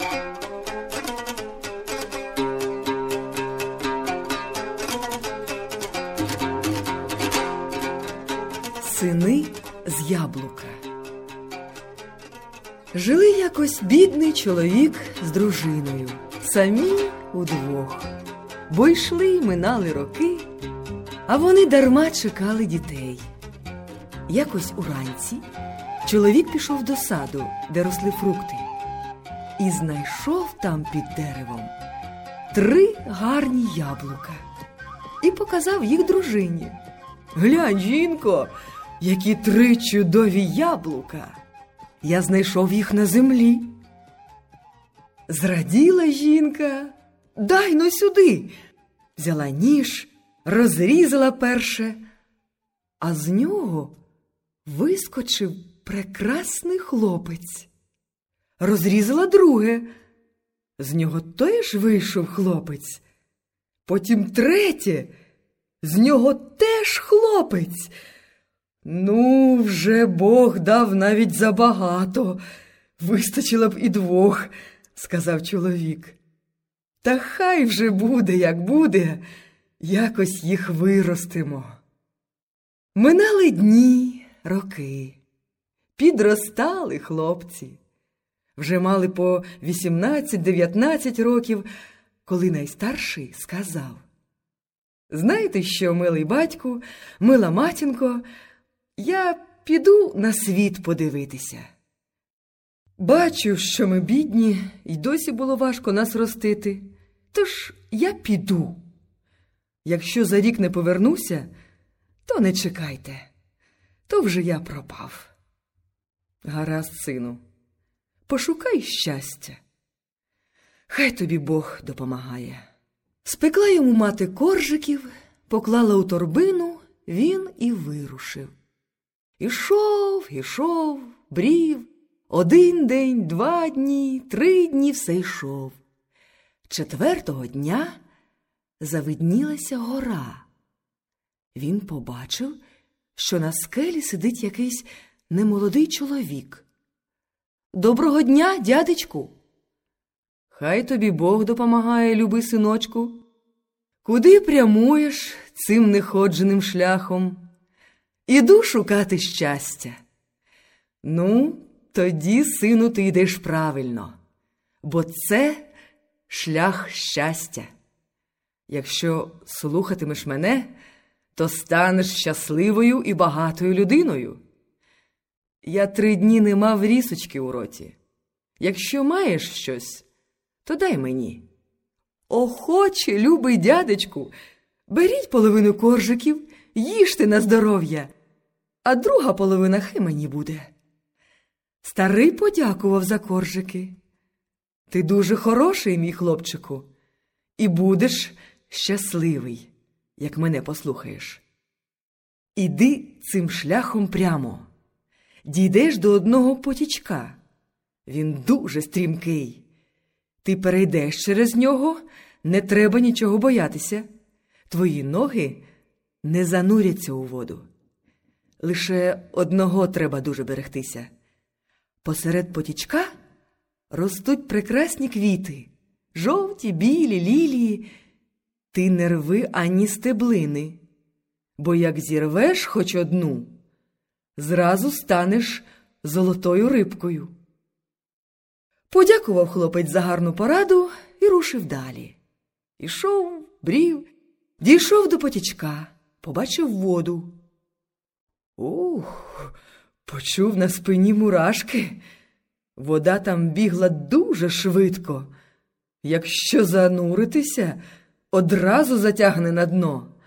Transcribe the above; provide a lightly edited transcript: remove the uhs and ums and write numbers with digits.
Сини з яблука. Жили якось бідний чоловік з дружиною, самі удвох. Бо йшли й минали роки, а вони дарма чекали дітей. Якось уранці чоловік пішов до саду, де росли фрукти, і знайшов там під деревом 3 гарні яблука і показав їх дружині. «Глянь, жінко, які 3 чудові яблука! Я знайшов їх на землі». Зраділа жінка. «Дай но сюди!» Взяла ніж, розрізала перше, а з нього вискочив прекрасний хлопець. Розрізала друге, з нього теж вийшов хлопець. Потім третє, з нього теж хлопець. «Ну, вже Бог дав навіть забагато, вистачило б і 2», – сказав чоловік. «Та хай вже буде, як буде, якось їх виростимо». Минали дні, роки. Підростали хлопці. Вже мали по 18-19 років, коли найстарший сказав: «Знаєте що, милий батьку, мила матінко, я піду на світ подивитися. Бачу, що ми бідні, і досі було важко нас ростити, тож я піду. Якщо за рік не повернуся, то не чекайте, то вже я пропав». «Гаразд, сину, пошукай щастя. Хай тобі Бог допомагає». Спекла йому мати коржиків, поклала у торбину, він і вирушив. Ішов, брів, 1 день, 2 дні, 3 дні все йшов. 4-го дня завиднілася гора. Він побачив, що на скелі сидить якийсь немолодий чоловік. «Доброго дня, дядечку!» «Хай тобі Бог допомагає, любий синочку. Куди прямуєш цим неходженим шляхом?» «Іду шукати щастя». «Ну, тоді, сину, ти йдеш правильно, бо це шлях щастя. Якщо слухатимеш мене, то станеш щасливою і багатою людиною. Я 3 дні не мав рісочки у роті. Якщо маєш щось, то дай мені». «Охоче, любий дядечку, беріть половину коржиків, їжте на здоров'я, а друга половина хай мені буде». Старий подякував за коржики. «Ти дуже хороший, мій хлопчику, і будеш щасливий, як мене послухаєш. Іди цим шляхом прямо. Дійдеш до одного потічка. Він дуже стрімкий. Ти перейдеш через нього, не треба нічого боятися. Твої ноги не зануряться у воду. Лише одного треба дуже берегтися. Посеред потічка ростуть прекрасні квіти, жовті, білі, лілії. Ти не рви ані стеблини, бо як зірвеш хоч одну, зразу станеш золотою рибкою». Подякував хлопець за гарну пораду і рушив далі. Ішов, брів, дійшов до потічка, побачив воду. Почув на спині мурашки. Вода там бігла дуже швидко. Якщо зануритися, одразу затягне на дно.